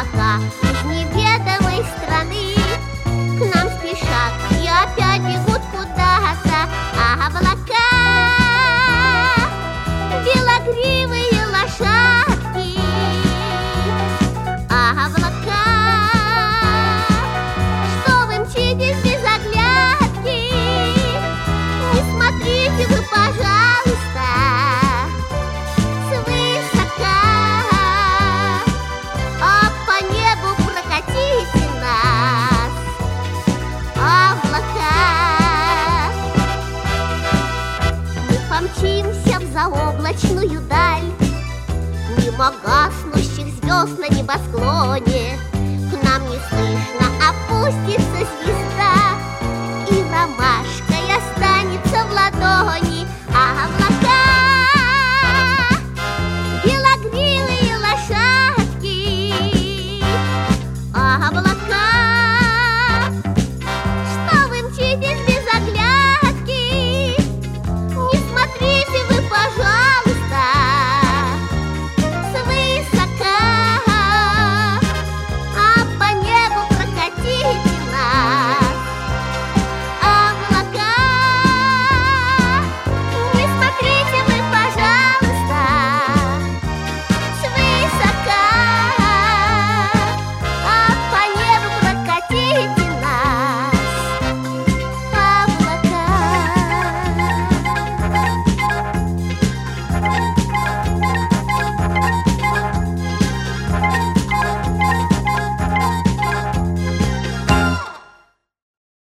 облака из неведомой страны к нам спешат и опять бегут куда-то. А облака, белогривые лошадки, а облака, что вы мчитесь без оглядки, не смотрите вы, пожалуйста, свысока, а по небу прокатите нас, облака. Мы помчимся в заоблачную даль, мимо гаснущих звезд на небосклоне. К нам неслышно опустится